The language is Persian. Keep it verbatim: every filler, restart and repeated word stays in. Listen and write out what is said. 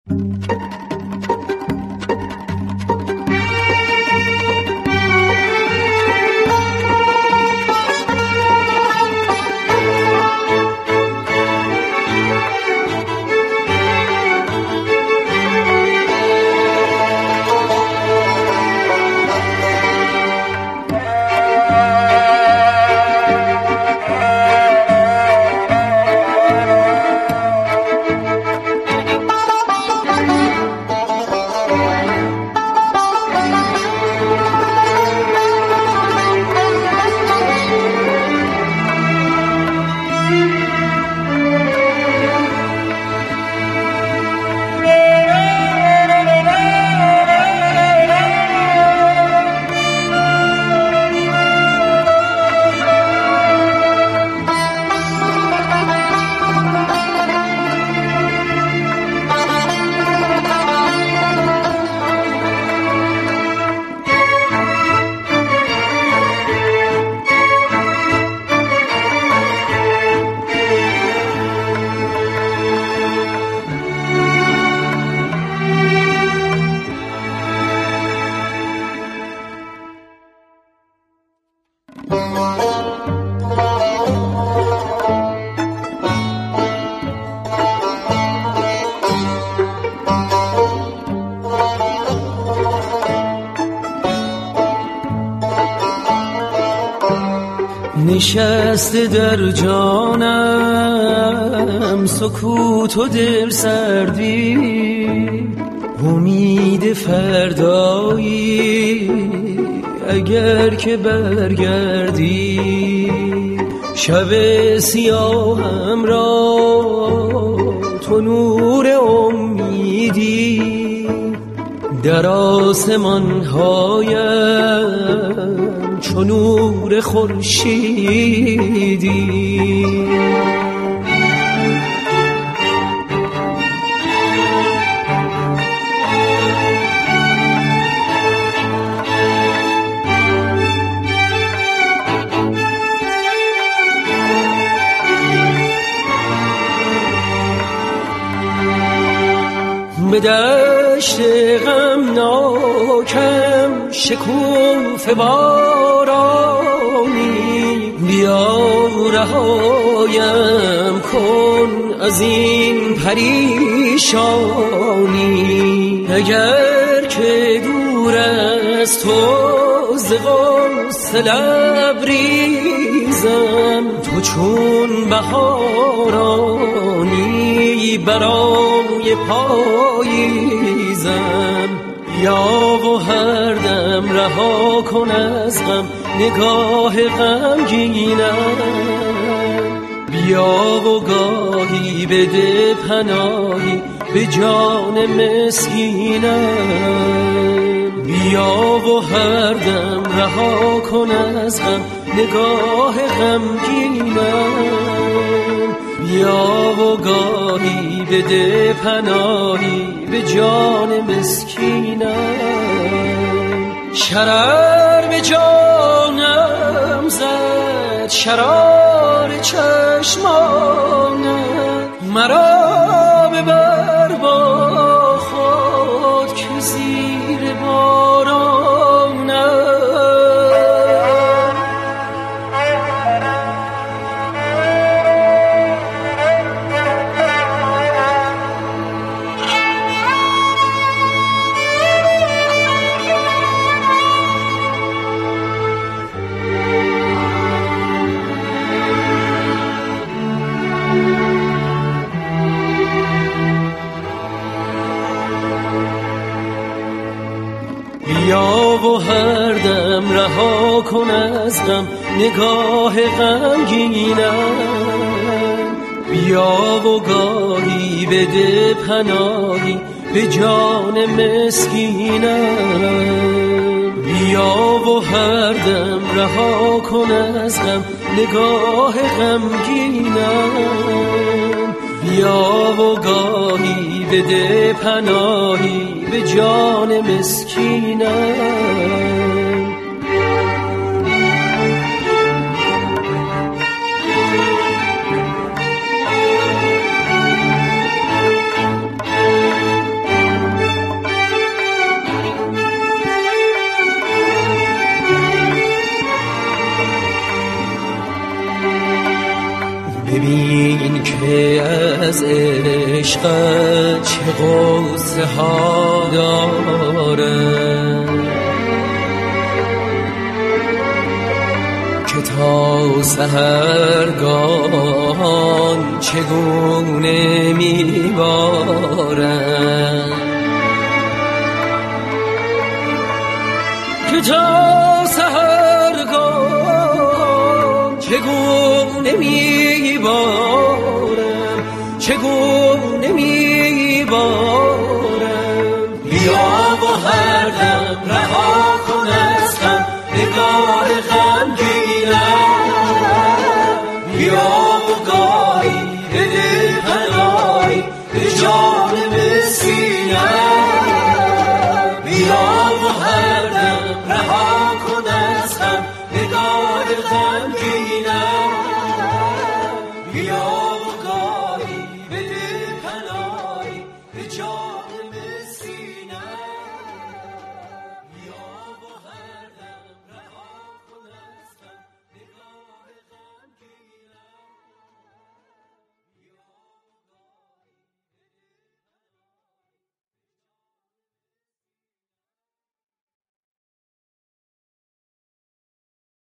نشسته در جانم سکوت و دل سردی، امید فردایی اگر که برگردی. شب سیاهم را تو نور امیدی، در آسمان هایم چو نور خورشیدی. به دشت غمناکم شکوفه بارانی، بیا رهایم کن از این پریشانی. اگر که دور از تو ز غصه لبریزم، تو چون بهارانی برای پاییزم. یا و هر دم رها کن از غم نگاه غمگینم، بیا و گاهی بده پناهی به جان مسکینم. بیا و هر دم رها کن از غم نگاه غمگینم، بیا و گاهی بده پناهی به جان مسکینم. شرر به جانم زد شرار چشمانم، مرا ببر با خود که زیر بارانم. بیا و هر دم رها کن از غم نگاه غمگینم، بیا و گاهی بده پناهی به جان مسکینم. بیا و هر دم رها کن از غم نگاه غمگینم، بیا و گاهی بده پناهی به جان مسکینم. از عشقت چه غصه ها دارم که تا سحرگان چگونه میبارم که تا سحرگان چگونه میبارم چگونه میبارم بیا و هر دم رها کن از غم نگاه